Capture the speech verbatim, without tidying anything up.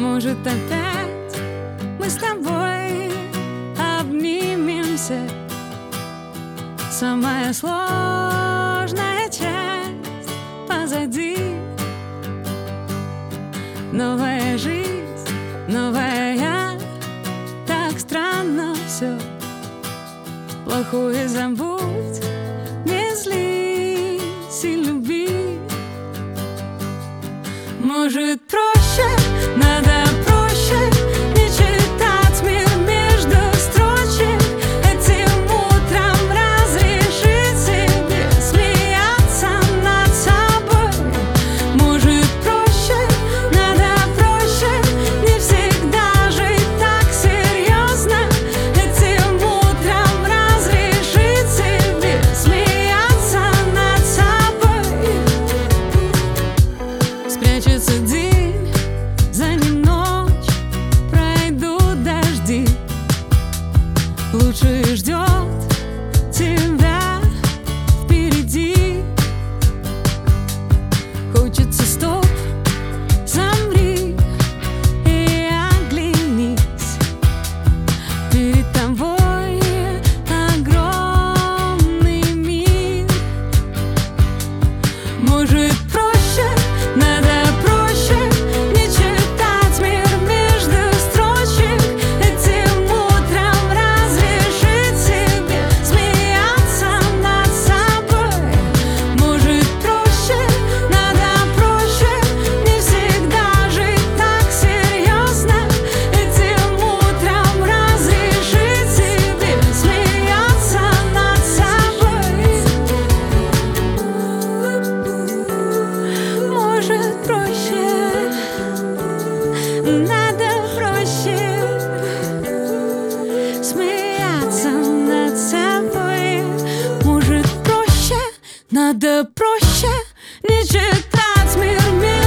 Может, опять мы с тобой обнимемся. Самая сложная часть позади. Новая жизнь, новая я. Так странно все. Плохое забудь, не злись и люби. Может, проще, надо проще не читать мир между строчек. Этим утром разрешить себе смеяться над собой. Может, проще, надо проще не всегда жить так серьезно. Этим утром разрешить себе смеяться над собой. Спрячется день, за ним ночь, пройдут дожди. Лучшее ждет тебя впереди. Хочется стоп, замри и оглянись. Перед тобой огромный мир. Может, проще, надо проще не читать мир между строчек. Этим утром разрешить себе смеяться над собой. Может, проще, надо проще не всегда жить так серьезно. Этим утром разрешить себе смеяться над собой. Может, проще, надо проще смеяться над собой. Может, проще, надо проще не читать мир.